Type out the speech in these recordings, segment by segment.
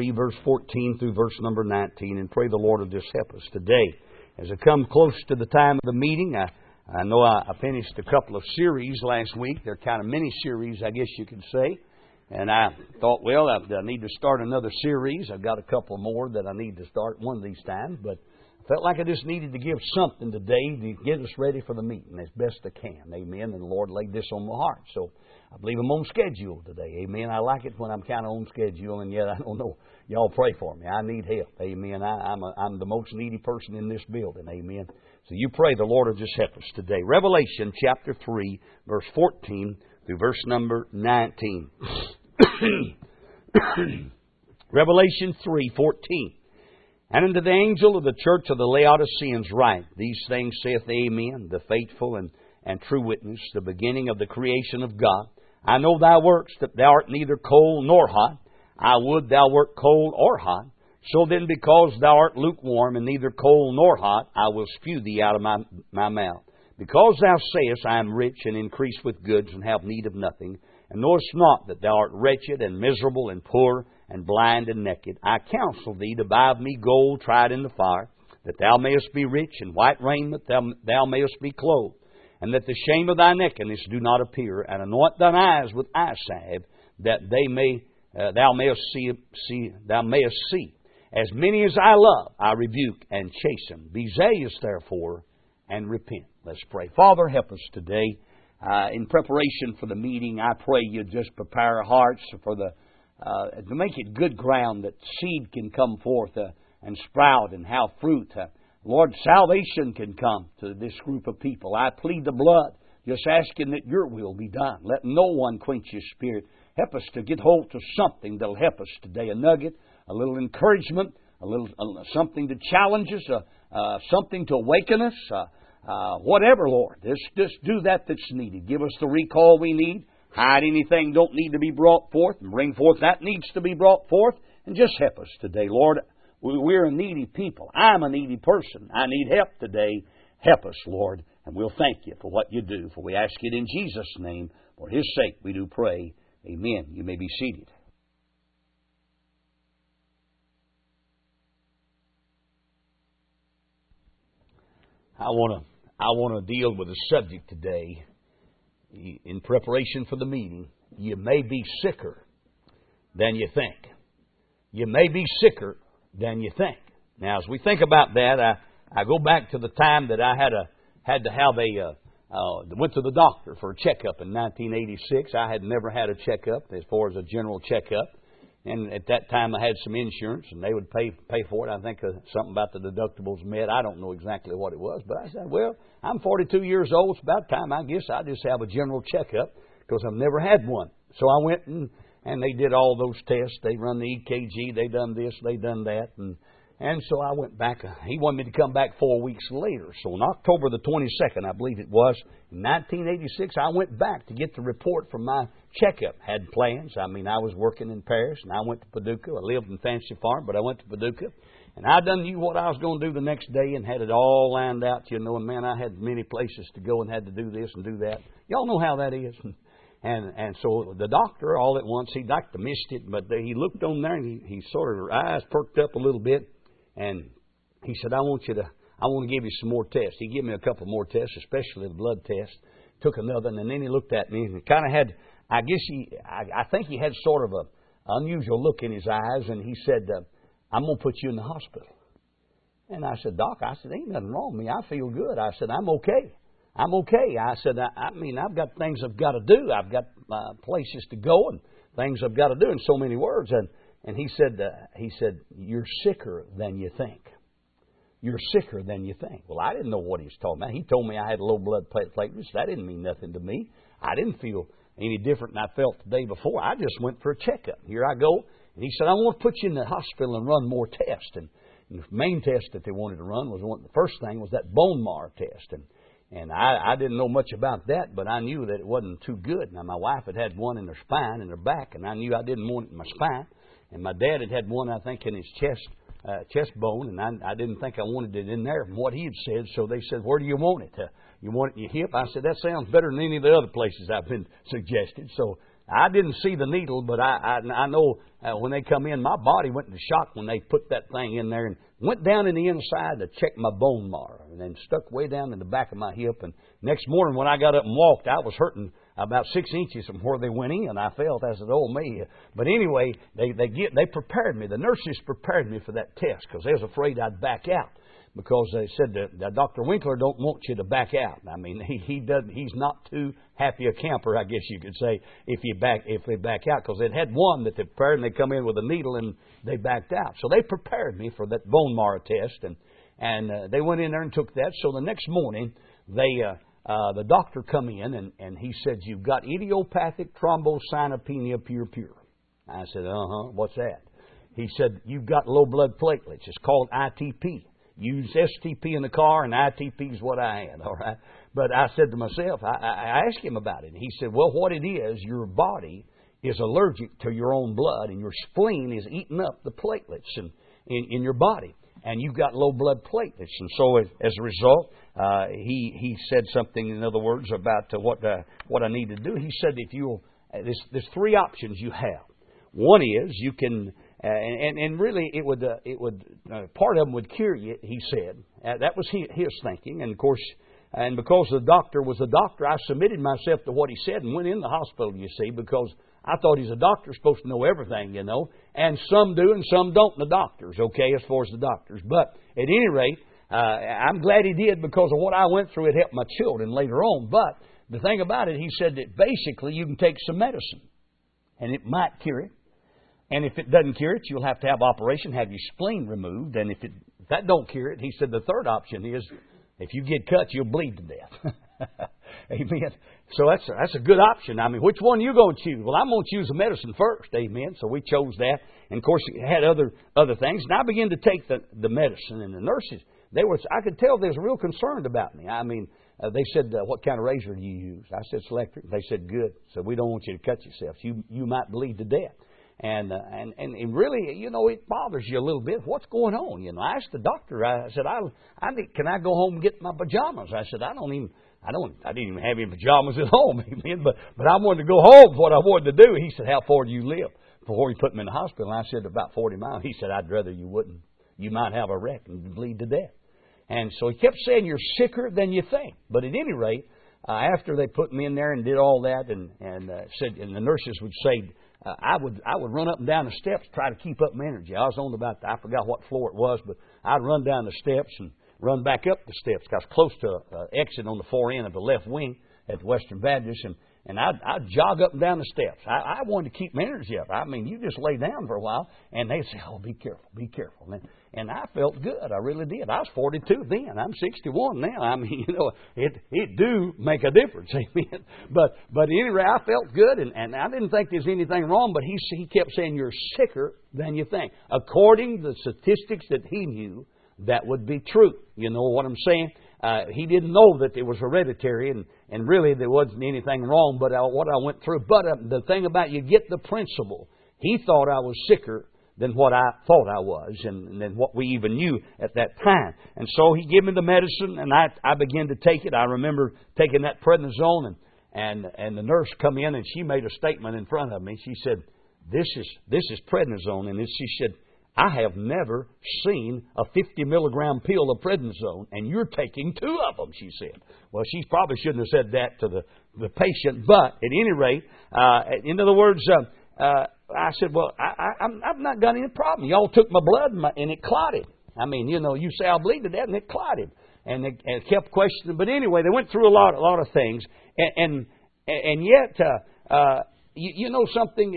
3, verse 14 through verse number 19, and pray the Lord will just help us today. As I come close to the time of the meeting, I know I finished a couple of series last week. They're kind of mini-series, I guess you could say. And I thought, well, I need to start another series. I've got a couple more that I need to start one of these times. But I felt like I just needed to give something today to get us ready for the meeting as best I can. Amen. And the Lord laid this on my heart. So I believe I'm on schedule today. Amen. I like it when I'm kind of on schedule, and yet I don't know. Y'all pray for me. I need help. Amen. I'm the most needy person in this building. Amen. So you pray the Lord will just help us today. Revelation chapter 3, verse 14 through verse number 19. Revelation 3:14. And unto the angel of the church of the Laodiceans write, These things saith Amen, the faithful and true witness, the beginning of the creation of God. I know thy works, that thou art neither cold nor hot. I would thou wert cold or hot. So then, because thou art lukewarm, and neither cold nor hot, I will spew thee out of my mouth. Because thou sayest, I am rich, and increase with goods, and have need of nothing, and knowest not that thou art wretched, and miserable, and poor, and blind, and naked, I counsel thee to buy of me gold tried in the fire, that thou mayest be rich, and white raiment thou mayest be clothed, and that the shame of thy nakedness do not appear, and anoint thine eyes with eye salve, that thou mayest see. As many as I love, I rebuke and chasten. Be zealous, therefore, and repent. Let's pray. Father, help us today. In preparation for the meeting, I pray you just prepare our hearts for to make it good ground that seed can come forth and sprout and have fruit. Lord, salvation can come to this group of people. I plead the blood, just asking that your will be done. Let no one quench your spirit. Help us to get hold to something that'll help us today. A nugget, a little encouragement, something to challenge us, something to awaken us. Whatever, Lord. Just do that's needed. Give us the recall we need. Hide anything don't need to be brought forth, and bring forth that needs to be brought forth. And just help us today, Lord. We're a needy people. I'm a needy person. I need help today. Help us, Lord. And we'll thank you for what you do. For we ask it in Jesus' name. For His sake we do pray. Amen. You may be seated. I want to deal with a subject today in preparation for the meeting. You may be sicker than you think. You may be sicker than you think. Now, as we think about that, I go back to the time that I went to the doctor for a checkup in 1986. I had never had a checkup as far as a general checkup. And at that time, I had some insurance, and they would pay for it. I think something about the deductibles met. I don't know exactly what it was, but I said, well, I'm 42 years old. It's about time, I guess, I just have a general checkup because I've never had one. So I went and they did all those tests. They run the EKG. They done this. They done that. And so I went back. He wanted me to come back 4 weeks later. So on October the 22nd, I believe it was, in 1986, I went back to get the report from my checkup. Had plans. I was working in Paris, and I went to Paducah. I lived in Fancy Farm, but I went to Paducah. And I done knew what I was going to do the next day and had it all lined out, and man, I had many places to go and had to do this and do that. Y'all know how that is. And so the doctor, all at once, he like to missed it, but he looked on there and he sort of, eyes perked up a little bit. And he said, I want to give you some more tests. He gave me a couple more tests, especially the blood test. Took another, and then he looked at me and kind of had, I think he had sort of a unusual look in his eyes, and he said, I'm going to put you in the hospital. And I said, Doc, ain't nothing wrong with me. I feel good. I said, I'm okay. I said, I've got things I've got to do. I've got places to go and things I've got to do in so many words. And he said, you're sicker than you think. You're sicker than you think. Well, I didn't know what he was talking about. He told me I had low blood platelets. That didn't mean nothing to me. I didn't feel any different than I felt the day before. I just went for a checkup. Here I go. And he said, I want to put you in the hospital and run more tests. And the main test that they wanted to run was the first thing was that bone marrow test. And I didn't know much about that, but I knew that it wasn't too good. Now, my wife had one in her spine, in her back, and I knew I didn't want it in my spine. And my dad had one, I think, in his chest bone, and I didn't think I wanted it in there from what he had said. So they said, where do you want it? You want it in your hip? I said, that sounds better than any of the other places I've been suggested. So I didn't see the needle, but I know when they come in, my body went into shock when they put that thing in there and went down in the inside to check my bone marrow and then stuck way down in the back of my hip. And next morning when I got up and walked, I was hurting about 6 inches from where they went in. I felt as it old me. But anyway, they prepared me. The nurses prepared me for that test because they was afraid I'd back out. Because they said that Dr. Winkler don't want you to back out. I mean, he's not too happy a camper, I guess you could say, if they back out. Because they'd had one that they prepared and they come in with a needle and they backed out. So they prepared me for that bone marrow test and they went in there and took that. So the next morning the doctor come in and he said, "You've got idiopathic thrombocytopenia pure." I said, what's that? He said, "You've got low blood platelets. It's called ITP. Use STP in the car, and ITP is what I had, all right?" But I said to myself, I asked him about it, and he said, "Well, what it is, your body is allergic to your own blood, and your spleen is eating up the platelets in your body, and you've got low blood platelets." And so as a result, he said something, in other words, about what I need to do. He said, "If you'll, there's three options you have. One is you can." And really, it would part of them would cure you. He said that was his thinking, and of course, and because the doctor was a doctor, I submitted myself to what he said and went in the hospital. You see, because I thought he's a doctor, supposed to know everything, you know, and some do and some don't. The doctors, okay, as far as the doctors, but at any rate, I'm glad he did because of what I went through. It helped my children later on. But the thing about it, he said that basically you can take some medicine, and it might cure it. And if it doesn't cure it, you'll have to have operation, have your spleen removed. And if that don't cure it, he said the third option is if you get cut, you'll bleed to death. Amen. So that's a good option. I mean, which one are you going to choose? Well, I'm going to choose the medicine first. Amen. So we chose that. And of course, it had other things. And I began to take the medicine. And the nurses, I could tell they was real concerned about me. I mean, they said, "What kind of razor do you use?" I said, "Electric." They said, "Good." So we don't want you to cut yourself. You might bleed to death. And really, you know, it bothers you a little bit. What's going on? You know, I asked the doctor. I said, "Can I go home and get my pajamas?" I said, I didn't even have any pajamas at home, amen. But I wanted to go home. What I wanted to do. He said, "How far do you live?" Before he put me in the hospital, and I said, "About 40 miles." He said, "I'd rather you wouldn't. You might have a wreck and bleed to death." And so he kept saying, "You're sicker than you think." But at any rate, after they put me in there and did all that, and said, and the nurses would say, I would run up and down the steps, try to keep up my energy. I was on I forgot what floor it was, but I'd run down the steps and run back up the steps. I was close to an exit on the far end of the left wing at the Western Baptist, and I'd jog up and down the steps. I wanted to keep my energy up. I mean, you just lay down for a while, and they'd say, "Oh, be careful, be careful." And I felt good. I really did. I was 42 then. I'm 61 now. I mean, you know, it do make a difference, amen. But anyway, I felt good, and I didn't think there's anything wrong. But he kept saying, "You're sicker than you think." According to the statistics that he knew, that would be true. You know what I'm saying? He didn't know that it was hereditary, and really there wasn't anything wrong. But what I went through. But the thing about you get the principle. He thought I was sicker than what I thought I was, and than what we even knew at that time. And so he gave me the medicine, and I began to take it. I remember taking that prednisone, and the nurse come in, and she made a statement in front of me. She said, "This is prednisone," and she said, "I have never seen a 50 milligram pill of prednisone, and you're taking 2 of them," she said. Well, she probably shouldn't have said that to the patient, but at any rate, in other words, I said, "Well, I've not got any problem. Y'all took my blood and it clotted. I mean, you know, you say I'll bleed to death and it clotted." And they kept questioning. But anyway, they went through a lot of things. And yet, you know something,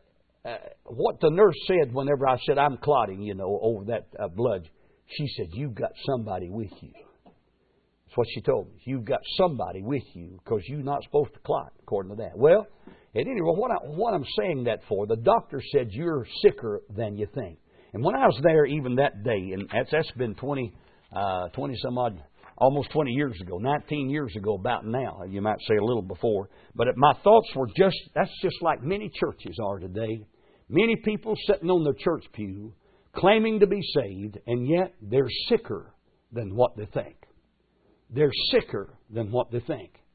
what the nurse said whenever I said I'm clotting, you know, over that blood, she said, "You've got somebody with you." That's what she told me. "You've got somebody with you because you're not supposed to clot," according to that. Well, at any rate, what I'm saying that for, the doctor said you're sicker than you think. And when I was there, even that day, and that's been 20 some odd, almost 20 years ago, 19 years ago, about now, you might say a little before. But my thoughts were that's just like many churches are today. Many people sitting on the church pew, claiming to be saved, and yet they're sicker than what they think. They're sicker than what they think.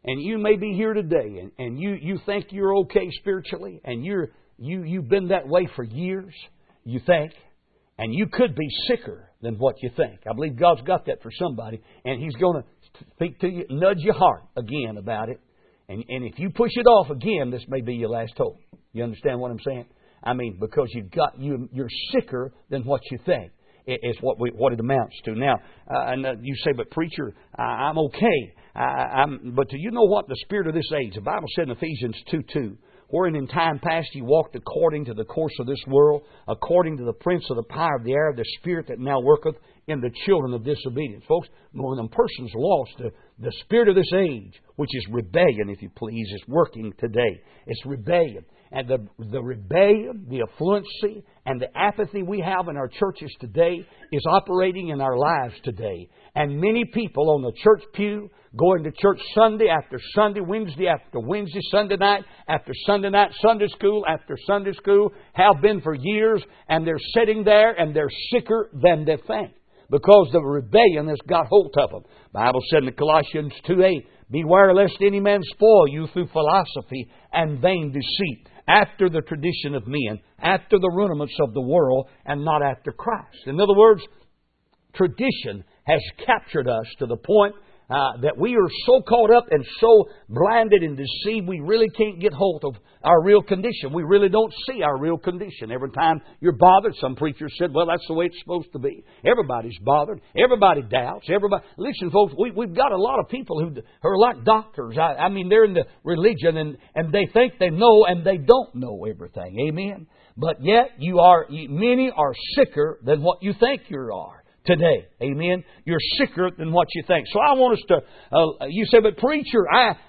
And you may be here today, and you think you're okay spiritually, and you've been that way for years, you think, and you could be sicker than what you think. I believe God's got that for somebody, and He's going to speak to you, nudge your heart again about it. And if you push it off again, this may be your last hope. You understand what I'm saying? I mean, because you're sicker than what you think. It's what it amounts to. Now, you say, but preacher, I'm okay. But do you know what? The spirit of this age, the Bible said in Ephesians 2:2, wherein in time past you walked according to the course of this world, according to the prince of the power of the air, the spirit that now worketh in the children of disobedience. Folks, when a person's lost, the spirit of this age, which is rebellion, if you please, is working today. It's rebellion. And the rebellion, the affluency, and the apathy we have in our churches today is operating in our lives today. And many people on the church pew, going to church Sunday after Sunday, Wednesday after Wednesday, Sunday night after Sunday night, Sunday school after Sunday school, have been for years, and they're sitting there and they're sicker than they think, because the rebellion has got hold of them. The Bible said in Colossians 2:8, beware lest any man spoil you through philosophy and vain deceit, after the tradition of men, after the rudiments of the world, and not after Christ. In other words, tradition has captured us to the point that we are so caught up and so blinded and deceived, we really can't get hold of our real condition. We really don't see our real condition. Every time you're bothered, some preachers said, well, that's the way it's supposed to be. Everybody's bothered. Everybody doubts. Listen, folks, we've got a lot of people who are like doctors. I mean, they're in the religion and they think they know and they don't know everything. Amen? But yet, many are sicker than what you think you are today. Amen? You're sicker than what you think. So I want us to, you say, but preacher,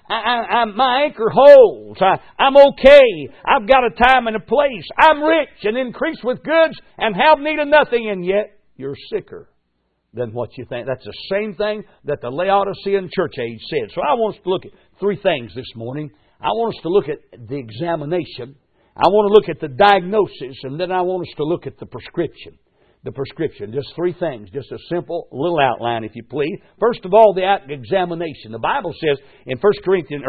my anchor holds. I'm okay. I've got a time and a place. I'm rich and increased with goods and have need of nothing. And yet, you're sicker than what you think. That's the same thing that the Laodicean church age said. So I want us to look at three things this morning. I want us to look at the examination. I want to look at the diagnosis. And then I want us to look at the prescription. The prescription. Just three things. Just a simple little outline, if you please. First of all, the examination. The Bible says in 2 Corinthians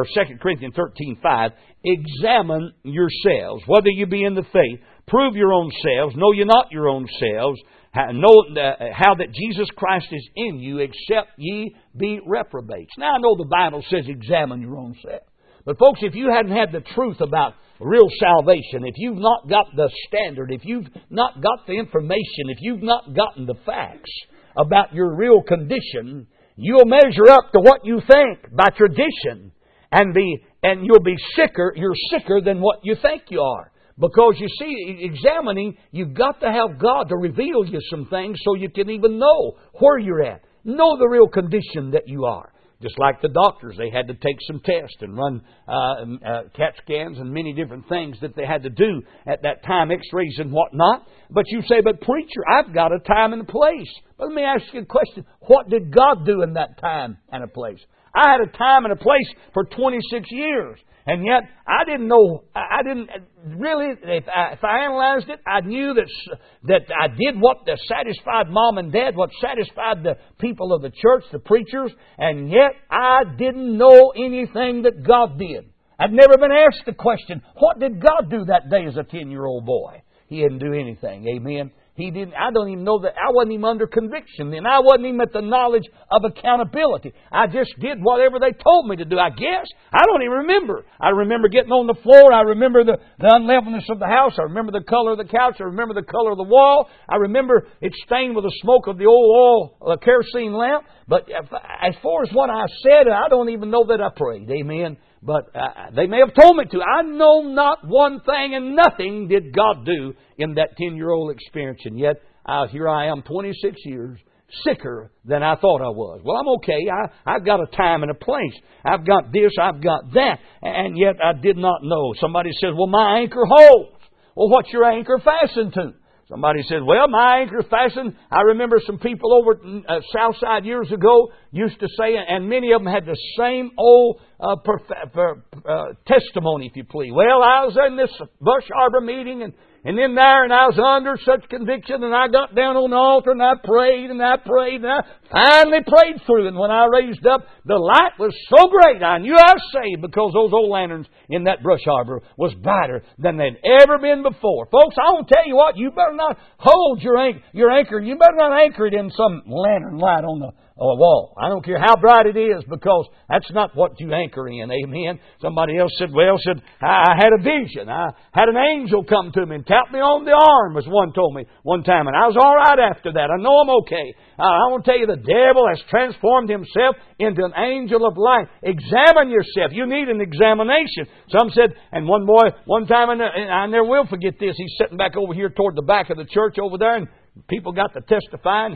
13:5, examine yourselves, whether you be in the faith. Prove your own selves. Know ye not your own selves. Know how that Jesus Christ is in you, except ye be reprobates. Now, I know the Bible says examine your own self. But folks, if you hadn't had the truth about real salvation, if you've not got the standard, if you've not got the information, if you've not gotten the facts about your real condition, you'll measure up to what you think by tradition, and you'll be sicker. You're sicker than what you think you are. Because you see, examining, you've got to have God to reveal you some things so you can even know where you're at. Know the real condition that you are. Just like the doctors, they had to take some tests and run CAT scans and many different things that they had to do at that time, x-rays and whatnot. But you say, but preacher, I've got a time and a place. But let me ask you a question. What did God do in that time and a place? I had a time and a place for 26 years. And yet, I didn't really, if I analyzed it, I knew that I did what satisfied Mom and Dad, what satisfied the people of the church, the preachers, and yet I didn't know anything that God did. I'd never been asked the question, what did God do that day as a 10-year-old boy? He didn't do anything. Amen. He didn't. I don't even know that. I wasn't even under conviction then. I wasn't even at the knowledge of accountability. I just did whatever they told me to do, I guess. I don't even remember. I remember getting on the floor. I remember the unleavenedness of the house. I remember the color of the couch. I remember the color of the wall. I remember it stained with the smoke of the old kerosene lamp. But as far as what I said, I don't even know that I prayed. Amen. But they may have told me to. I know not one thing, and nothing did God do in that 10-year-old experience. And yet, here I am 26 years, sicker than I thought I was. Well, I'm okay. I've got a time and a place. I've got this, I've got that. And yet I did not know. Somebody says, well, my anchor holds. Well, what's your anchor fastened to? Somebody says, well, my anchor fastened. I remember some people over at Southside years ago used to say, and many of them had the same old testimony, if you please. Well, I was in this Bush Harbor meeting, and in there, and I was under such conviction, and I got down on the altar, and I prayed, and I Finally prayed through, and when I raised up, the light was so great, I knew I was saved because those old lanterns in that brush arbor was brighter than they'd ever been before. Folks, I want to tell you what, you better not hold your anchor. You better not anchor it in some lantern light on the wall. I don't care how bright it is, because that's not what you anchor in. Amen. Somebody else said, I had a vision. I had an angel come to me and tap me on the arm, as one told me one time, and I was all right after that. I know I'm okay. I want to tell you, the devil has transformed himself into an angel of light. Examine yourself. You need an examination. Some said, and one boy, one time, and I never will forget this, he's sitting back over here toward the back of the church over there, and people got to testifying.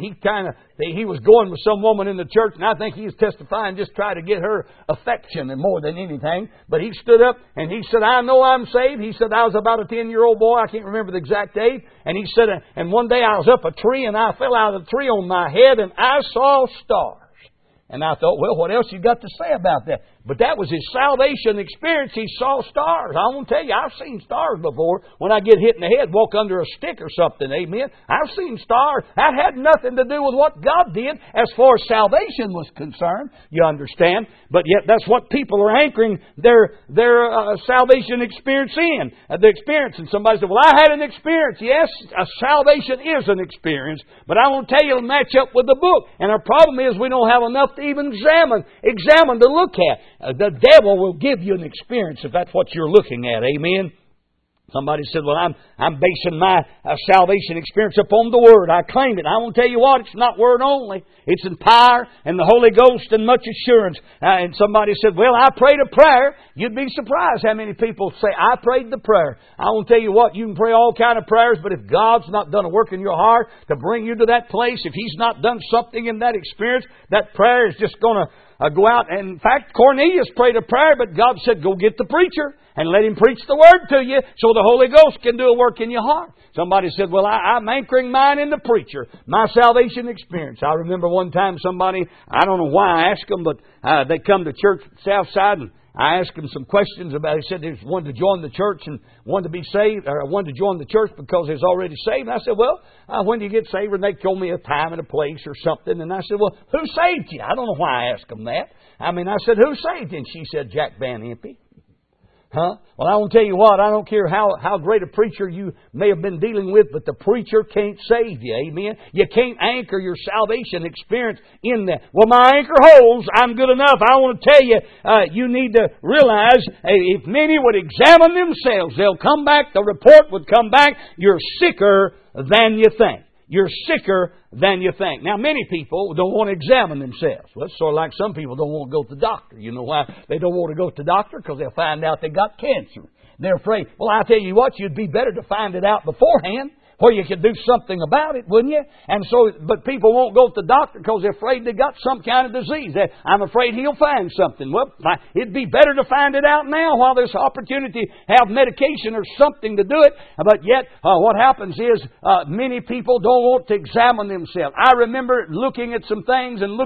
He was going with some woman in the church, and I think he was testifying, just try to get her affection and more than anything. But he stood up and he said, I know I'm saved. He said, I was about a 10-year-old boy. I can't remember the exact age. And he said, and one day I was up a tree and I fell out of the tree on my head and I saw stars. And I thought, well, what else you got to say about that? But that was his salvation experience. He saw stars. I want to tell you, I've seen stars before. When I get hit in the head, walk under a stick or something, amen. I've seen stars. That had nothing to do with what God did as far as salvation was concerned. You understand? But yet that's what people are anchoring their salvation experience in. The experience. And somebody said, well, I had an experience. Yes, salvation is an experience. But I want to tell you, it'll match up with the book. And our problem is we don't have enough to even examine to look at. The devil will give you an experience if that's what you're looking at. Amen. Somebody said, well, I'm basing my salvation experience upon the Word. I claim it. I want to tell you what, it's not Word only. It's in power and the Holy Ghost and much assurance. And somebody said, well, I prayed a prayer. You'd be surprised how many people say, I prayed the prayer. I want to tell you what, you can pray all kind of prayers, but if God's not done a work in your heart to bring you to that place, if He's not done something in that experience, that prayer is just going to go out. And in fact, Cornelius prayed a prayer, but God said, go get the preacher and let him preach the Word to you so the Holy Ghost can do a work in your heart. Somebody said, well, I'm anchoring mine in the preacher, my salvation experience. I remember one time somebody, I don't know why I asked them, but they come to church Southside, and I asked them some questions about it. He said they wanted to join the church and wanted to be saved, or wanted to join the church because they was already saved. And I said, well, when do you get saved? And they told me a time and a place or something. And I said, well, who saved you? I don't know why I asked them that. I said, who saved you? And she said, Jack Van Impe. Huh? Well, I want to tell you what, I don't care how great a preacher you may have been dealing with, but the preacher can't save you. Amen? You can't anchor your salvation experience in that. Well, my anchor holds. I'm good enough. I want to tell you, you need to realize if many would examine themselves, they'll come back, the report would come back, you're sicker than you think. You're sicker than you think. Now, many people don't want to examine themselves. Well, it's sort of like some people don't want to go to the doctor. You know why they don't want to go to the doctor? Because they'll find out they got cancer. They're afraid. Well, I tell you what, you'd be better to find it out beforehand, where you could do something about it, wouldn't you? And so, but people won't go to the doctor because they're afraid they got some kind of disease. I'm afraid he'll find something. Well, it'd be better to find it out now while there's opportunity to have medication or something to do it. But yet, what happens is many people don't want to examine themselves. I remember looking at some things and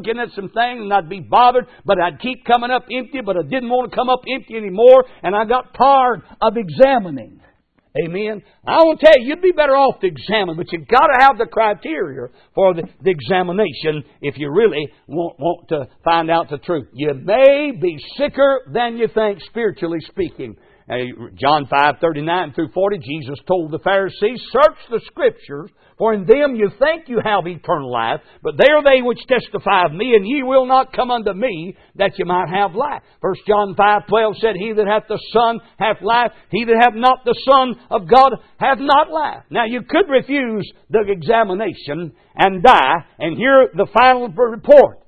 I'd be bothered, but I'd keep coming up empty, but I didn't want to come up empty anymore, and I got tired of examining. Amen. I want to tell you, you'd be better off to examine, but you've got to have the criteria for the examination if you really want to find out the truth. You may be sicker than you think, spiritually speaking. John 5:39 through 40, Jesus told the Pharisees, search the Scriptures, for in them you think you have eternal life, but they are they which testify of me, and ye will not come unto me, that you might have life. 1 John 5:12 said, he that hath the Son hath life, he that hath not the Son of God hath not life. Now you could refuse the examination and die, and hear the final report.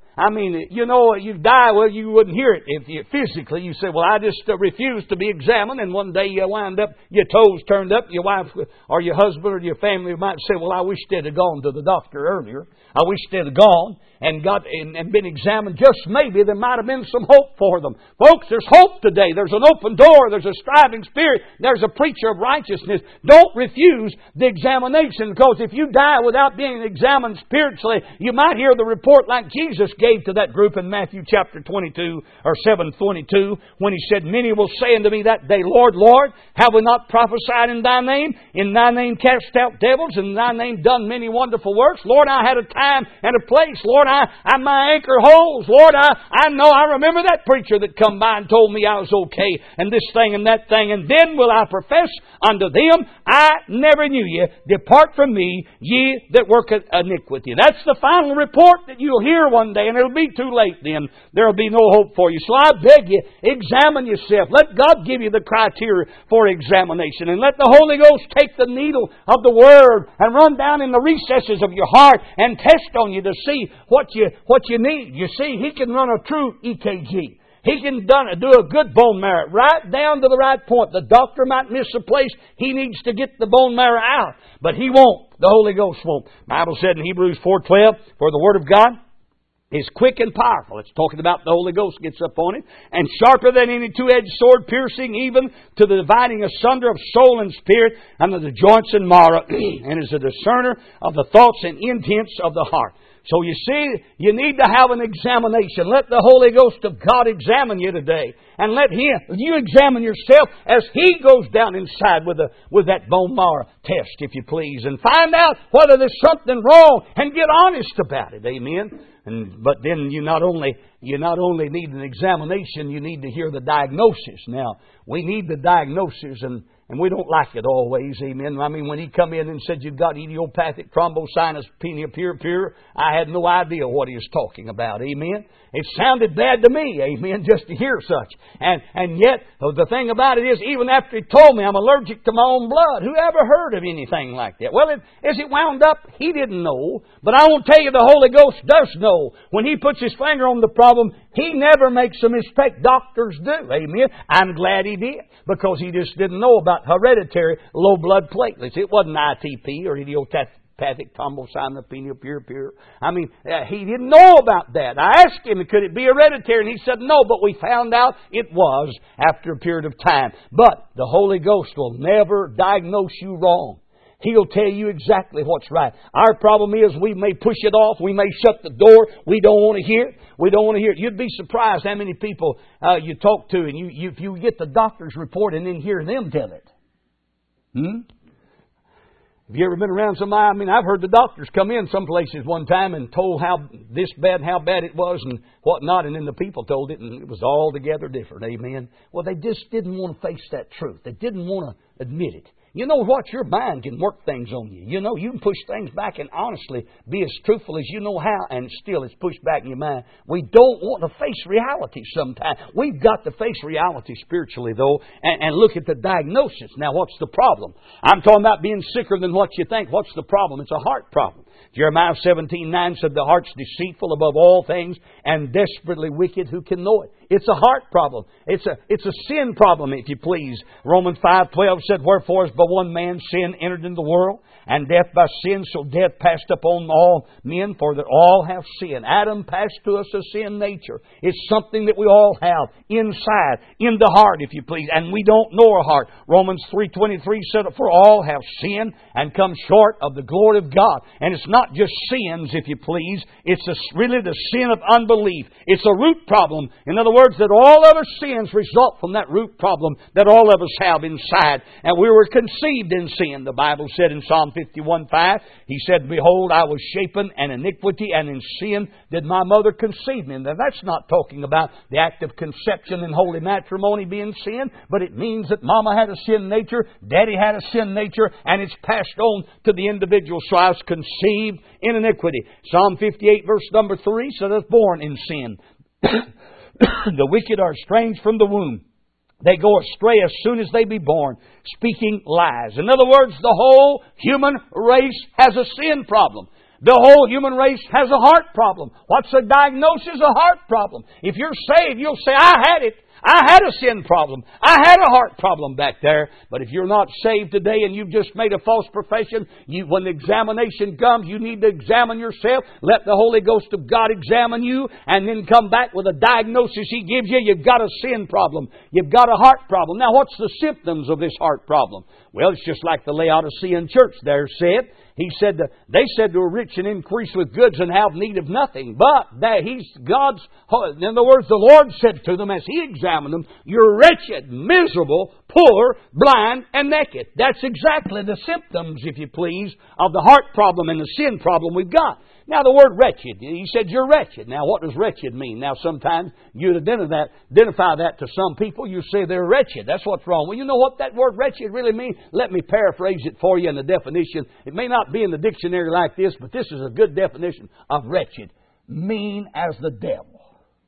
You die, well, you wouldn't hear it if you physically. You say, well, I just refuse to be examined, and one day you wind up, your toes turned up, your wife or your husband or your family might say, well, I wish they'd have gone to the doctor earlier. I wish they'd have gone and been examined. Just maybe there might have been some hope for them. Folks, there's hope today. There's an open door. There's a striving spirit. There's a preacher of righteousness. Don't refuse the examination, because if you die without being examined spiritually, you might hear the report like Jesus gave. gave to that group in Matthew chapter 22 or 7:22 when He said, "Many will say unto me that day, Lord, Lord, have we not prophesied in Thy name? In Thy name cast out devils, in Thy name done many wonderful works? Lord, I had a time and a place. Lord, my anchor holds. Lord, I know, I remember that preacher that come by and told me I was okay, and this thing and that thing. And then will I profess unto them, I never knew you. Depart from me, ye that work iniquity." That's the final report that you'll hear one day, and it'll be too late then. There'll be no hope for you. So I beg you, examine yourself. Let God give you the criteria for examination, and let the Holy Ghost take the needle of the Word and run down in the recesses of your heart and test on you to see what you need. You see, He can run a true EKG. He can do a good bone marrow right down to the right point. The doctor might miss a place. He needs to get the bone marrow out, but He won't. The Holy Ghost won't. The Bible said in Hebrews 4:12, "For the Word of God is quick and powerful." It's talking about the Holy Ghost gets up on it. "And sharper than any two-edged sword, piercing even to the dividing asunder of soul and spirit, and of the joints and marrow, and is a discerner of the thoughts and intents of the heart." So you see, you need to have an examination. Let the Holy Ghost of God examine you today. And let you examine yourself as He goes down inside with that bone marrow test, if you please, and find out whether there's something wrong and get honest about it. Amen. But then you not only need an examination, you need to hear the diagnosis. Now, we need the diagnosis, and we don't like it always, amen. I mean, when He come in and said, "You've got idiopathic thrombocytopenia pure," I had no idea what He was talking about, amen. It sounded bad to me, amen, just to hear such. And yet, the thing about it is, even after He told me I'm allergic to my own blood, who ever heard of anything like that? Well, as it wound up, He didn't know. But I won't tell you, the Holy Ghost does know. When He puts His finger on the problem, He never makes a mistake. Doctors do, amen. I'm glad He did, because He just didn't know about hereditary low blood platelets. It wasn't ITP or idiopathic thrombocytopenia pure. I mean, he didn't know about that. I asked him, could it be hereditary? And he said no, but we found out it was after a period of time. But the Holy Ghost will never diagnose you wrong. He'll tell you exactly what's right. Our problem is we may push it off. We may shut the door. We don't want to hear it. We don't want to hear it. You'd be surprised how many people you talk to, and if you get the doctor's report and then hear them tell it. Have you ever been around somebody? I mean, I've heard the doctors come in some places one time and told how bad it was and whatnot, and then the people told it, and it was altogether different. Amen. Well, they just didn't want to face that truth. They didn't want to admit it. You know what? Your mind can work things on you. You know, you can push things back and honestly be as truthful as you know how, and still it's pushed back in your mind. We don't want to face reality sometimes. We've got to face reality spiritually, though, and look at the diagnosis. Now, what's the problem? I'm talking about being sicker than what you think. What's the problem? It's a heart problem. Jeremiah 17:9 said, "The heart's deceitful above all things and desperately wicked. Who can know it?" It's a heart problem. It's a sin problem, if you please. Romans 5:12 said, "Wherefore as by one man sin entered into the world, and death by sin, so death passed upon all men, for that all have sinned." Adam passed to us a sin nature. It's something that we all have inside, in the heart, if you please, and we don't know our heart. Romans 3:23 said, "For all have sinned and come short of the glory of God." And it's not just sins, if you please. It's really the sin of unbelief. It's a root problem. In other words, that all other sins result from that root problem that all of us have inside. And we were conceived in sin. The Bible said in Psalm 51:5, He said, "Behold, I was shapen in iniquity, and in sin did my mother conceive me." Now, that's not talking about the act of conception and holy matrimony being sin, but it means that Mama had a sin nature, Daddy had a sin nature, and it's passed on to the individual. So I was conceived in iniquity. Psalm 58 verse number 3 said, "I was born in sin." The wicked are estranged from the womb. They go astray as soon as they be born, speaking lies. In other words, the whole human race has a sin problem. The whole human race has a heart problem. What's the diagnosis? A heart problem. If you're saved, you'll say, "I had it. I had a sin problem. I had a heart problem back there. But if you're not saved today and you've just made a false profession, when the examination comes, you need to examine yourself. Let the Holy Ghost of God examine you and then come back with a diagnosis He gives you. You've got a sin problem. You've got a heart problem. Now, what's the symptoms of this heart problem? Well, it's just like the Laodicean church there said. They said they were rich and increase with goods and have need of nothing. But that in other words, the Lord said to them as He examined them, you're wretched, miserable, poor, blind, and naked. That's exactly the symptoms, if you please, of the heart problem and the sin problem we've got. Now, the word wretched, He said you're wretched. Now, what does wretched mean? Now, sometimes you identify that to some people. You say they're wretched. That's what's wrong. Well, you know what that word wretched really means? Let me paraphrase it for you in the definition. It may not be in the dictionary like this, but this is a good definition of wretched. Mean as the devil.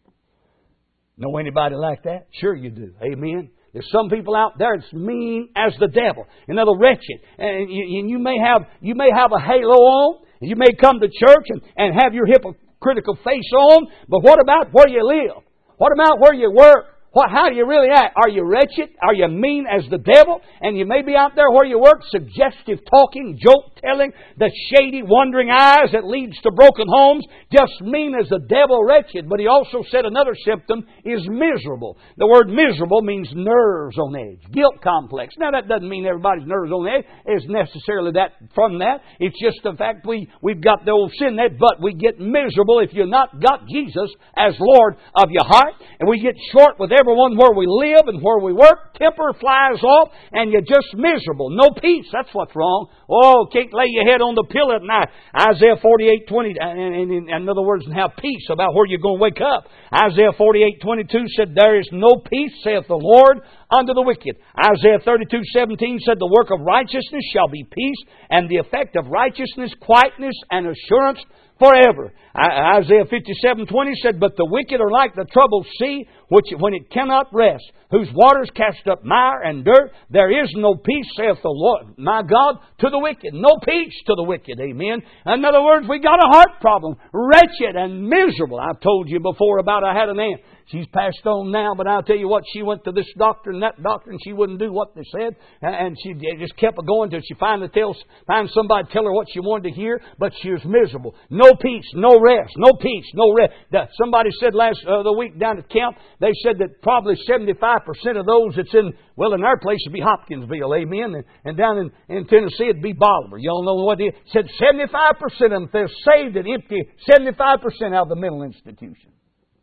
Know anybody like that? Sure you do. Amen. There's some people out there that's mean as the devil. Another wretched. And you may have a halo on. You may come to church and have your hypocritical face on, but what about where you live? What about where you work? How do you really act? Are you wretched? Are you mean as the devil? And you may be out there where you work, suggestive talking, joke telling, the shady wandering eyes that leads to broken homes, just mean as the devil, wretched. But He also said another symptom is miserable. The word miserable means nerves on edge, guilt complex. Now that doesn't mean everybody's nerves on edge is necessarily that from that. It's just the fact we've got the old sin there, but we get miserable if you've not got Jesus as Lord of your heart, and we get short with everyone where we live and where we work. Temper flies off and you're just miserable. No peace. That's what's wrong. Oh, can't lay your head on the pillow at night. Isaiah 48:20, and in other words, have peace about where you're going to wake up. Isaiah 48:22 said, there is no peace, saith the Lord, unto the wicked. Isaiah 32:17 said, the work of righteousness shall be peace, and the effect of righteousness, quietness, and assurance forever. Isaiah 57:20 said, but the wicked are like the troubled sea, which when it cannot rest, whose waters cast up mire and dirt. There is no peace, saith the Lord, my God, to the wicked. No peace to the wicked. Amen. In other words, we got a heart problem. Wretched and miserable. I've told you before about I had an aunt. She's passed on now, but I'll tell you what, she went to this doctor and that doctor, and she wouldn't do what they said. And she just kept going until she finally find somebody to tell her what she wanted to hear, but she was miserable. No peace, no rest, no peace, no rest. Somebody said the week down at camp, they said that probably 75% of those that's in our place would be Hopkinsville, amen, and down in Tennessee it'd be Bolivar. Y'all know what it is? Said 75% of them, they're saved and empty, 75% out of the mental institution.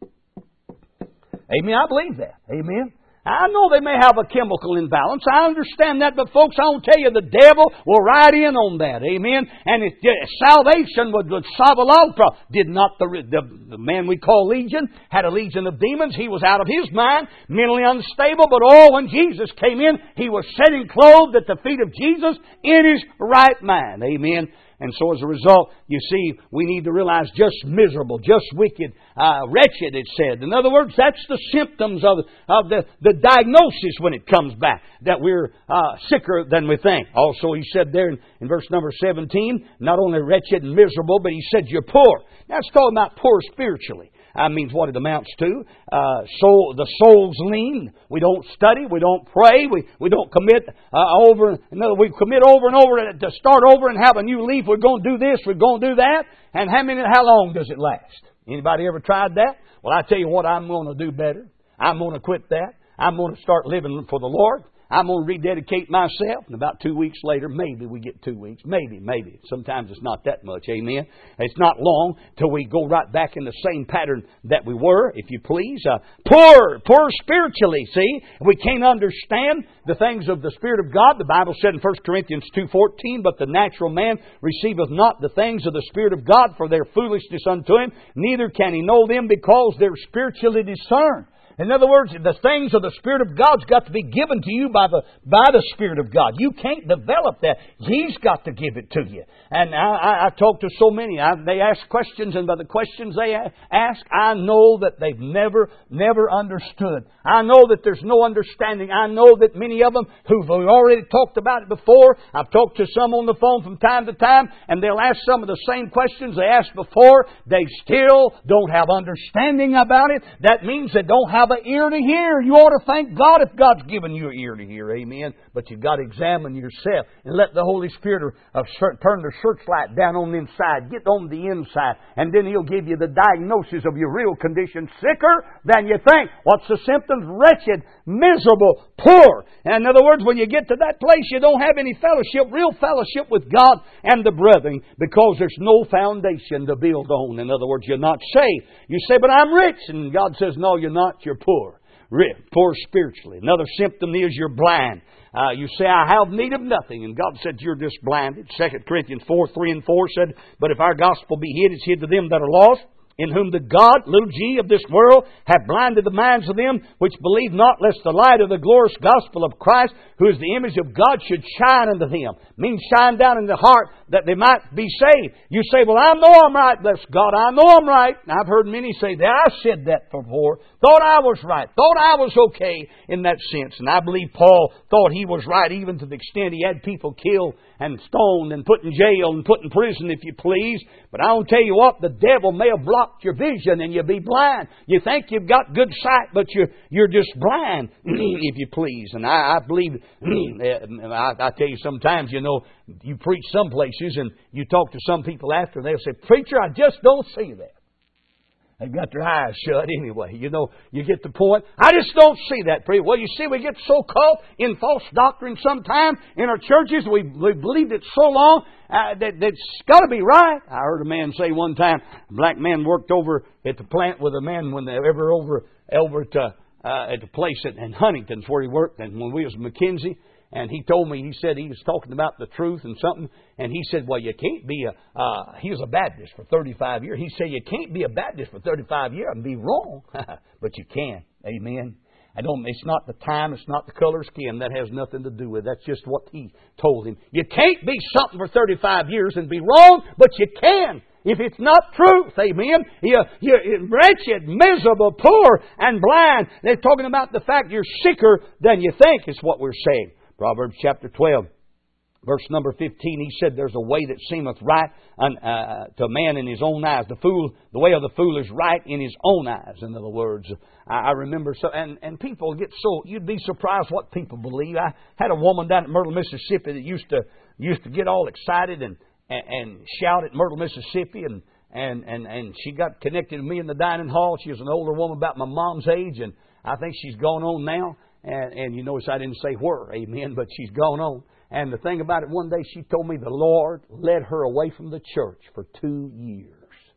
Amen. I believe that. Amen. I know they may have a chemical imbalance. I understand that. But folks, I want to tell you, the devil will ride in on that. Amen. And salvation would solve a lot of problems. Did not the man we call Legion had a legion of demons? He was out of his mind, mentally unstable. But when Jesus came in, he was sitting clothed at the feet of Jesus in his right mind. Amen. And so as a result, you see, we need to realize just miserable, just wicked, wretched, it said. In other words, that's the symptoms of the diagnosis when it comes back, that we're sicker than we think. Also, he said there in verse number 17, not only wretched and miserable, but he said you're poor. Now, it's talking about poor spiritually. That means what it amounts to. The soul's lean. We don't study. We don't pray. We don't commit we commit over and over to start over and have a new leaf. We're going to do this. We're going to do that. And how long does it last? Anybody ever tried that? Well, I tell you what, I'm going to do better. I'm going to quit that. I'm going to start living for the Lord. I'm going to rededicate myself. And about 2 weeks later, maybe we get 2 weeks. Maybe. Sometimes it's not that much. Amen. It's not long till we go right back in the same pattern that we were, if you please. Poor spiritually, see. We can't understand the things of the Spirit of God. The Bible said in 1 Corinthians 2:14, but the natural man receiveth not the things of the Spirit of God, for their foolishness unto him. Neither can he know them, because they're spiritually discerned. In other words, the things of the Spirit of God's got to be given to you by the Spirit of God. You can't develop that. He's got to give it to you. And I talk to so many. They ask questions, and by the questions they ask, I know that they've never understood. I know that there's no understanding. I know that many of them who've already talked about it before, I've talked to some on the phone from time to time, and they'll ask some of the same questions they asked before. They still don't have understanding about it. That means they don't have have an ear to hear. You ought to thank God if God's given you an ear to hear. Amen. But you've got to examine yourself and let the Holy Spirit turn the searchlight down on the inside. Get on the inside. And then He'll give you the diagnosis of your real condition. Sicker than you think. What's the symptoms? Wretched, miserable, poor. And in other words, when you get to that place, you don't have any fellowship, real fellowship with God and the brethren, because there's no foundation to build on. In other words, you're not saved. You say, but I'm rich. And God says, no, you're not. You're poor. Poor spiritually. Another symptom is you're blind. You say, I have need of nothing. And God said, you're just blinded. 2 Corinthians 4:3-4 said, but if our gospel be hid, it's hid to them that are lost, in whom the God, little g, of this world hath blinded the minds of them which believe not, lest the light of the glorious gospel of Christ, who is the image of God, should shine unto them. Means shine down in the heart that they might be saved. You say, well, I know I'm right, bless God. I know I'm right. And I've heard many say that. I said that before. Thought I was right. Thought I was okay in that sense. And I believe Paul thought he was right, even to the extent he had people killed and stoned and put in jail and put in prison, if you please. But I want to tell you what, the devil may have blocked your vision and you'll be blind. You think you've got good sight, but you're just blind, if you please. And I believe, I tell you sometimes, you know, you preach some places and you talk to some people after, and they'll say, preacher, I just don't see that. They've got their eyes shut anyway. You know, you get the point. I just don't see that. Well, you see, we get so caught in false doctrine sometimes in our churches. We've believed it so long that it's got to be right. I heard a man say one time, a black man worked over at the plant with a man when they were over at the place in Huntington's where he worked, and when we was McKenzie. And he told me, he said he was talking about the truth and something. And he said, well, you can't be he was a Baptist for 35 years. He said, you can't be a Baptist for 35 years and be wrong. But you can. Amen. It's not the time, it's not the color of skin. That has nothing to do with it. That's just what he told him. You can't be something for 35 years and be wrong, but you can. If it's not truth, amen, you're wretched, miserable, poor, and blind. They're talking about the fact you're sicker than you think is what we're saying. Proverbs chapter 12, verse number 15, he said, there's a way that seemeth right to a man in his own eyes. The way of the fool is right in his own eyes. In other words, I remember, and people get so, you'd be surprised what people believe. I had a woman down at Myrtle, Mississippi that used to get all excited and shout at Myrtle, Mississippi, and she got connected to me in the dining hall. She was an older woman about my mom's age, and I think she's gone on now. And you notice I didn't say where, amen, but she's gone on. And the thing about it, one day she told me the Lord led her away from the church for 2 years.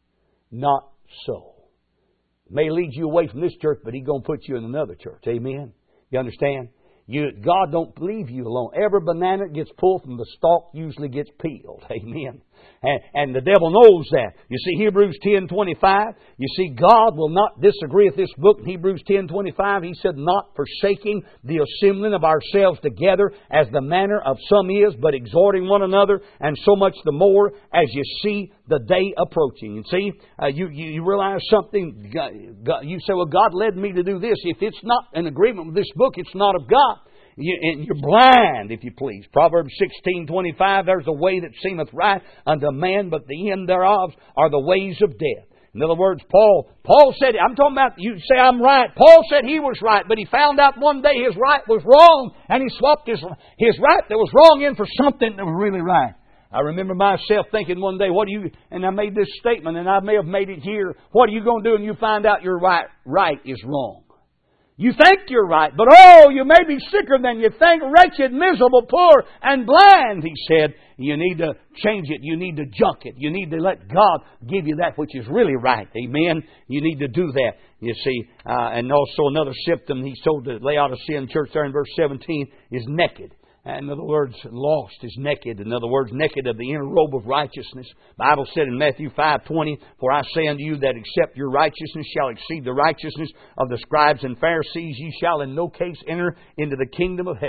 Not so. May lead you away from this church, but He's going to put you in another church, amen. You understand? God don't leave you alone. Every banana that gets pulled from the stalk usually gets peeled. Amen. And the devil knows that. You see, Hebrews 10:25. You see, God will not disagree with this book. In Hebrews 10:25, He said, not forsaking the assembling of ourselves together as the manner of some is, but exhorting one another, and so much the more as you see the day approaching. And see, you realize something. You say, well, God led me to do this. If it's not in agreement with this book, it's not of God. And you're blind, if you please. Proverbs 16:25, there's a way that seemeth right unto a man, but the end thereof are the ways of death. In other words, Paul said, I'm talking about, you say I'm right. Paul said he was right, but he found out one day his right was wrong, and he swapped his right that was wrong in for something that was really right. I remember myself thinking one day, and I made this statement, and I may have made it here, what are you going to do when you find out your right is wrong? You think you're right, but you may be sicker than you think, wretched, miserable, poor, and blind, he said. You need to change it. You need to junk it. You need to let God give you that which is really right. Amen? You need to do that, you see. And also another symptom he told the Laodicean church there in verse 17 is naked. In other words, lost is naked. In other words, naked of the inner robe of righteousness. The Bible said in Matthew 5:20, for I say unto you that except your righteousness shall exceed the righteousness of the scribes and Pharisees, ye shall in no case enter into the kingdom of heaven.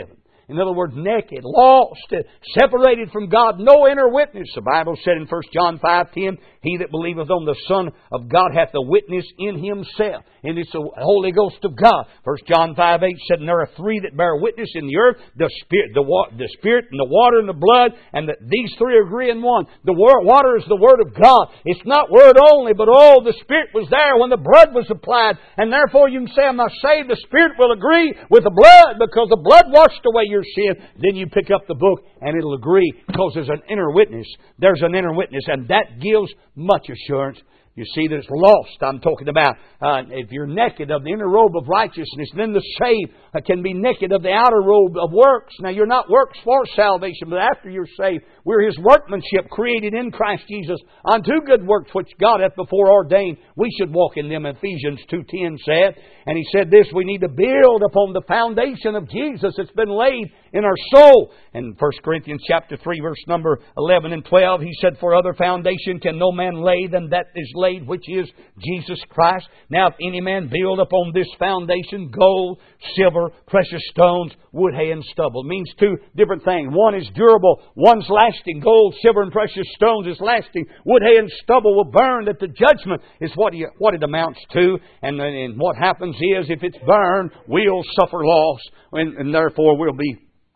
In other words, naked, lost, separated from God, no inner witness. The Bible said in 1 John 5:10, He that believeth on the Son of God hath a witness in himself. And it's the Holy Ghost of God. 1 John 5:8 said, And there are three that bear witness in the earth, the Spirit, the Spirit, and the water, and the blood, and these three agree in one. The water is the Word of God. It's not Word only, but the Spirit was there when the blood was applied. And therefore you can say, I'm not saved. The Spirit will agree with the blood because the blood washed away your sin. Then you pick up the book and it'll agree because there's an inner witness. There's an inner witness, and that gives much assurance. You see, there's lost. I'm talking about if you're naked of the inner robe of righteousness, then the saved can be naked of the outer robe of works. Now, you're not works for salvation, but after you're saved, we're His workmanship, created in Christ Jesus unto good works which God hath before ordained. We should walk in them, Ephesians 2:10 said. And he said this, we need to build upon the foundation of Jesus that's been laid in our soul. And 1 Corinthians chapter 3, verse number 11 and 12, he said, For other foundation can no man lay than that is laid, which is Jesus Christ. Now if any man build upon this foundation gold, silver, precious stones, wood, hay, and stubble. It means two different things. One is durable, one's lasting. Gold, silver, and precious stones is lasting. Wood, hay, and stubble will burn. That the judgment is what it amounts to. And what happens is, if it's burned, we'll suffer loss, and therefore we'll be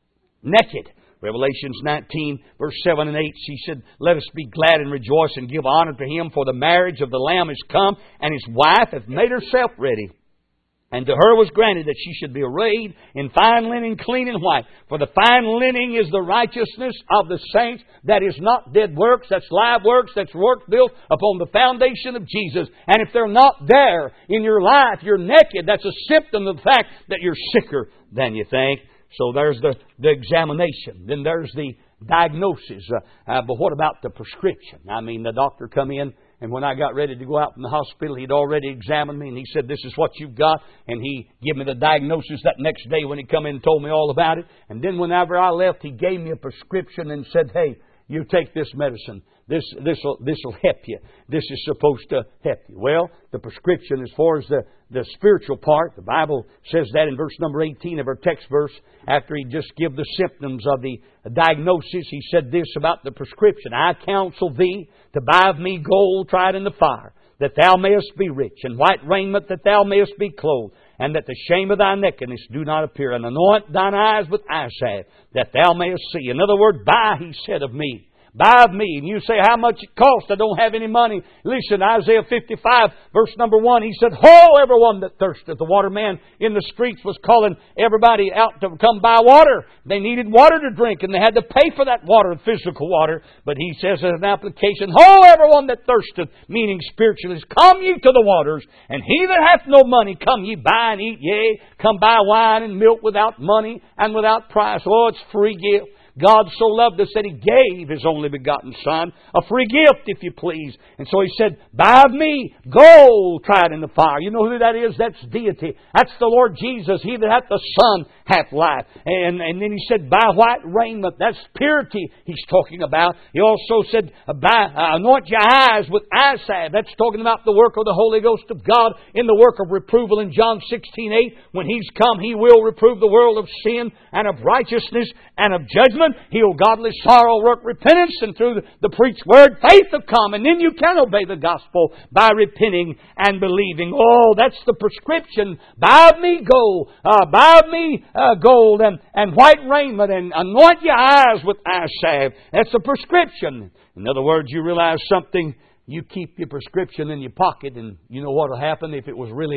naked. Revelations 19, verse 7 and 8, she said, Let us be glad and rejoice and give honor to Him, for the marriage of the Lamb is come, and His wife hath made herself ready. And to her was granted that she should be arrayed in fine linen, clean and white. For the fine linen is the righteousness of the saints. That is not dead works, that's live works, that's works built upon the foundation of Jesus. And if they're not there in your life, you're naked. That's a symptom of the fact that you're sicker than you think. So there's the examination. Then there's the diagnosis. But what about the prescription? I mean, the doctor come in, and when I got ready to go out from the hospital, he'd already examined me, and he said, This is what you've got. And he gave me the diagnosis that next day when he come in and told me all about it. And then whenever I left, he gave me a prescription and said, Hey, you take this medicine. This will help you. This is supposed to help you. Well, the prescription as far as the spiritual part, the Bible says that in verse number 18 of our text verse, after he just give the symptoms of the diagnosis, he said this about the prescription. I counsel thee to buy of me gold tried in the fire, that thou mayest be rich, and white raiment that thou mayest be clothed, and that the shame of thy nakedness do not appear, and anoint thine eyes with eye salve, that thou mayest see. In other words, buy, he said, of me. Buy of me. And you say, how much it costs? I don't have any money. Listen, Isaiah 55, verse number 1, he said, Ho, everyone that thirsteth. The waterman in the streets was calling everybody out to come buy water. They needed water to drink, and they had to pay for that water, physical water. But he says as an application, Ho, everyone that thirsteth, meaning spiritually, come ye to the waters, and he that hath no money, come ye buy and eat, yea, come buy wine and milk without money and without price. Oh, it's free gift. God so loved us that He gave His only begotten Son, a free gift, if you please. And so He said, Buy of me gold tried in the fire. You know who that is? That's deity. That's the Lord Jesus. He that hath the Son hath life. And then He said, Buy white raiment. That's purity He's talking about. He also said, Anoint your eyes with eye salve. That's talking about the work of the Holy Ghost of God in the work of reproval in John 16:8. When He's come, He will reprove the world of sin and of righteousness and of judgment. Heal godly sorrow, work repentance, and through the preached word, faith will come. And then you can obey the gospel by repenting and believing. Oh, that's the prescription. Buy of me gold. Buy of me gold and white raiment, and anoint your eyes with eye salve. That's the prescription. In other words, you realize something. You keep your prescription in your pocket, and you know what will happen if I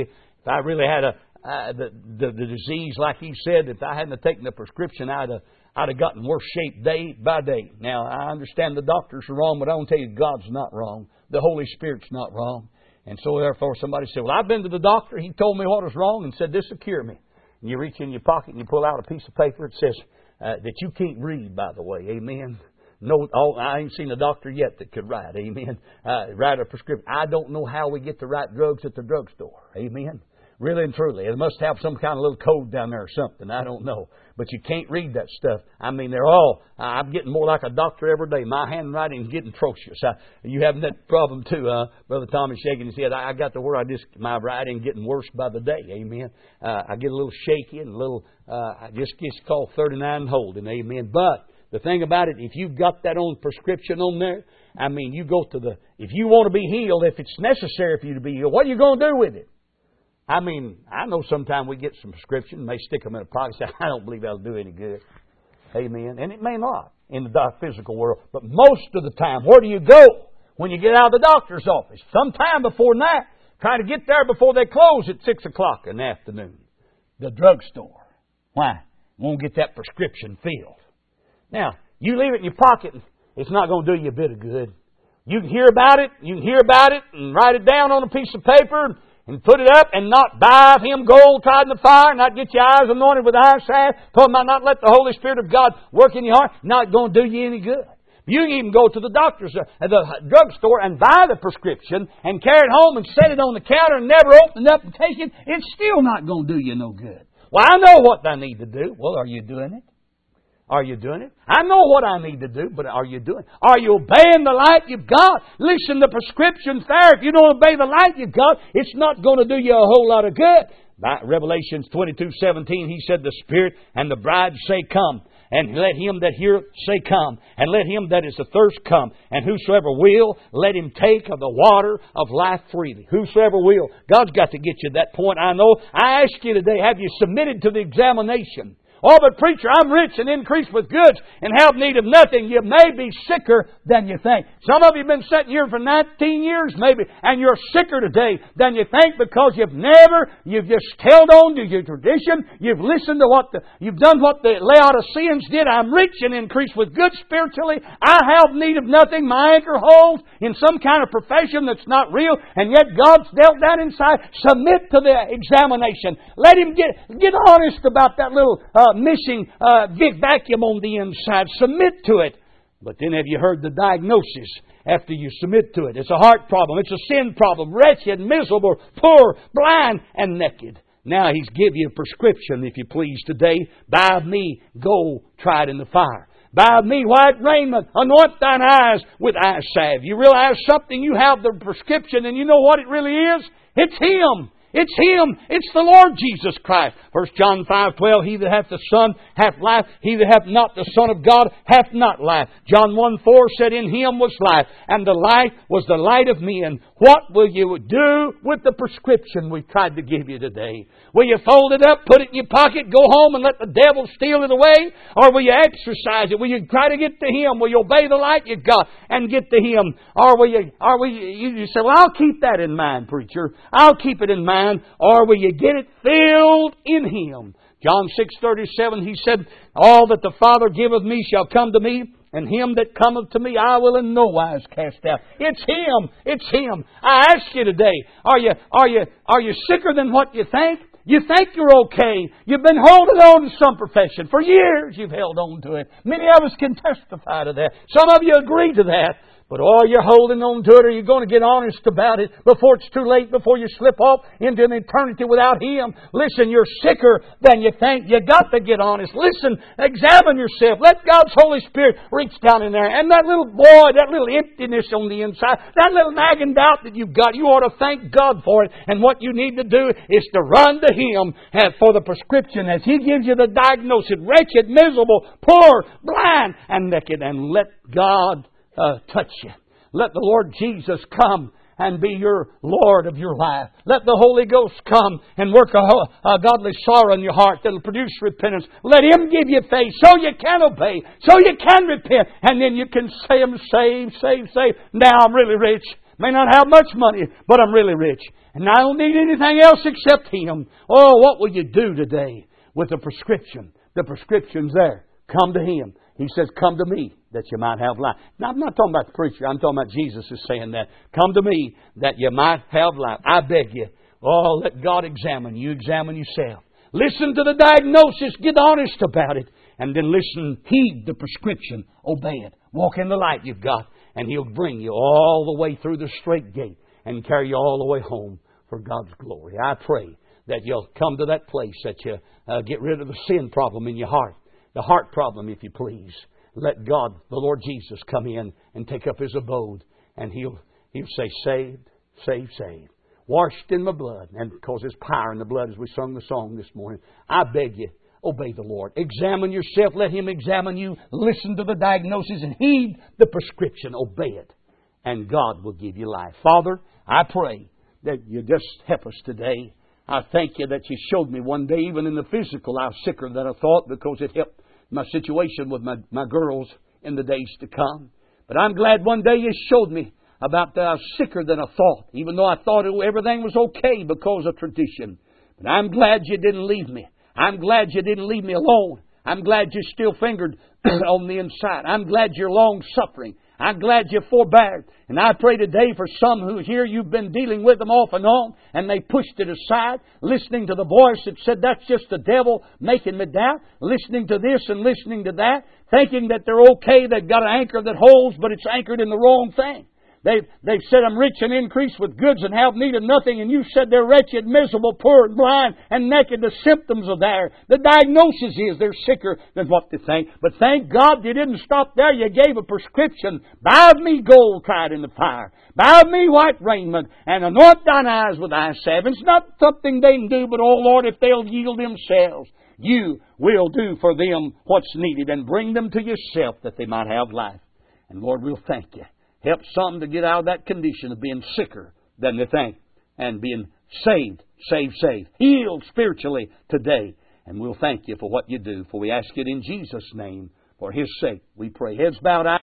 really had the disease like he said. If I hadn't taken the prescription, I'd have gotten worse shape day by day. Now, I understand the doctors are wrong, but I want to tell you, God's not wrong. The Holy Spirit's not wrong. And so, therefore, somebody said, Well, I've been to the doctor. He told me what was wrong and said, This will cure me. And you reach in your pocket and you pull out a piece of paper. It says that you can't read, by the way. Amen. No, I ain't seen a doctor yet that could write. Amen. Write a prescription. I don't know how we get the right drugs at the drugstore. Amen. Really and truly. It must have some kind of little code down there or something. I don't know. But you can't read that stuff. I mean, they're all... I'm getting more like a doctor every day. My handwriting is getting atrocious. You have that problem too, Brother Tommy shaking his head. I got the word. My writing getting worse by the day. Amen. I get a little shaky and a little... I just get called 39 and holding. Amen. But the thing about it, if you've got that on prescription on there, I mean, you go to the... If you want to be healed, if it's necessary for you to be healed, what are you going to do with it? I mean, I know sometimes we get some prescription, may stick them in a pocket, say, I don't believe that'll do any good. Amen. And it may not in the physical world. But most of the time, where do you go when you get out of the doctor's office? Sometime before that, try to get there before they close at 6 o'clock in the afternoon. The drugstore. Why? Won't get that prescription filled. Now, you leave it in your pocket, it's not going to do you a bit of good. You can hear about it, and write it down on a piece of paper, and put it up and not buy of him gold tried in the fire, not get your eyes anointed with eye salve, talking about not let the Holy Spirit of God work in your heart, not going to do you any good. You can even go to the doctor's, the drugstore and buy the prescription and carry it home and set it on the counter and never open it up and take it. It's still not going to do you no good. Well, I know what I need to do. Well, are you doing it? Are you doing it? I know what I need to do, but are you doing it? Are you obeying the light you've got? Listen, the prescription's there. If you don't obey the light you've got, it's not going to do you a whole lot of good. By Revelations 22:17, He said, the Spirit and the bride say, come. And let him that heareth say, come. And let him that is athirst come. And whosoever will, let him take of the water of life freely. Whosoever will. God's got to get you to that point, I know. I ask you today, have you submitted to the examination? Oh, but preacher, I'm rich and increased with goods and have need of nothing. You may be sicker than you think. Some of you have been sitting here for 19 years maybe, and you're sicker today than you think because you've just held on to your tradition. You've listened to you've done what the Laodiceans did. I'm rich and increased with goods spiritually. I have need of nothing. My anchor holds in some kind of profession that's not real, and yet God's dealt that inside. Submit to the examination. Let Him get honest about that little missing vacuum on the inside. Submit to it. But then have you heard the diagnosis after you submit to it? It's a heart problem. It's a sin problem. Wretched, miserable, poor, blind, and naked. Now He's give you a prescription, if you please, today. Buy of me gold tried in the fire. Buy of me white raiment. Anoint thine eyes with eye salve. You realize something? You have the prescription, and you know what it really is? It's Him. It's Him. It's the Lord Jesus Christ. 1 John 5:12, He that hath the Son hath life. He that hath not the Son of God hath not life. John 1:4 said, in Him was life, and the life was the light of men. What will you do with the prescription we've tried to give you today? Will you fold it up, put it in your pocket, go home and let the devil steal it away? Or will you exercise it? Will you try to get to Him? Will you obey the light you've got and get to Him? Or will you say, well, I'll keep that in mind, preacher. I'll keep it in mind. Or will you get it filled in Him? John 6:37, He said, all that the Father giveth me shall come to me, and him that cometh to me I will in no wise cast out. It's Him. It's Him. I ask you today, are you sicker than what you think? You think you're okay. You've been holding on to some profession. For years you've held on to it. Many of us can testify to that. Some of you agree to that. But you're holding on to it, or you're going to get honest about it before it's too late, before you slip off into an eternity without Him. Listen, you're sicker than you think. You got to get honest. Listen, examine yourself. Let God's Holy Spirit reach down in there. And that little void, that little emptiness on the inside, that little nagging doubt that you've got, you ought to thank God for it. And what you need to do is to run to Him for the prescription as He gives you the diagnosis. Wretched, miserable, poor, blind, and naked. And let God touch you. Let the Lord Jesus come and be your Lord of your life. Let the Holy Ghost come and work a godly sorrow in your heart that will produce repentance. Let Him give you faith so you can obey, so you can repent, and then you can say, I'm saved. Now I'm really rich. May not have much money, but I'm really rich. And I don't need anything else except Him. Oh, what will you do today with the prescription? The prescription's there. Come to Him. He says, come to me that you might have life. Now, I'm not talking about the preacher. I'm talking about Jesus is saying that. Come to me that you might have life. I beg you. Oh, let God examine you. Examine yourself. Listen to the diagnosis. Get honest about it. And then listen. Heed the prescription. Obey it. Walk in the light you've got. And He'll bring you all the way through the straight gate and carry you all the way home for God's glory. I pray that you'll come to that place, that you get rid of the sin problem in your heart, the heart problem, if you please. Let God, the Lord Jesus, come in and take up His abode, and He'll say, saved, saved, saved. Washed in my blood, and because there's power in the blood, as we sung the song this morning. I beg you, obey the Lord. Examine yourself. Let Him examine you. Listen to the diagnosis and heed the prescription. Obey it. And God will give you life. Father, I pray that you just help us today. I thank you that you showed me one day, even in the physical, I was sicker than I thought, because it helped my situation with my girls in the days to come. But I'm glad one day you showed me about that I was sicker than I thought, even though I thought everything was okay because of tradition. But I'm glad you didn't leave me. I'm glad you didn't leave me alone. I'm glad you still fingered on the inside. I'm glad you're long-suffering. I'm glad you forbear. And I pray today for some who here you've been dealing with them off and on, and they pushed it aside, listening to the voice that said, that's just the devil making me doubt, listening to this and listening to that, thinking that they're okay, they've got an anchor that holds, but it's anchored in the wrong thing. They've said, I'm rich and increased with goods and have need of nothing. And you said they're wretched, miserable, poor and blind and naked. The symptoms are there. The diagnosis is they're sicker than what they think. But thank God you didn't stop there. You gave a prescription. Buy of me gold tried in the fire. Buy of me white raiment and anoint thine eyes with eye salve. It's not something they can do, but oh Lord, if they'll yield themselves, you will do for them what's needed and bring them to yourself that they might have life. And Lord, we'll thank you. Help some to get out of that condition of being sicker than they think and being saved. Healed spiritually today. And we'll thank you for what you do. For we ask it in Jesus' name. For His sake we pray. Heads bowed, eyes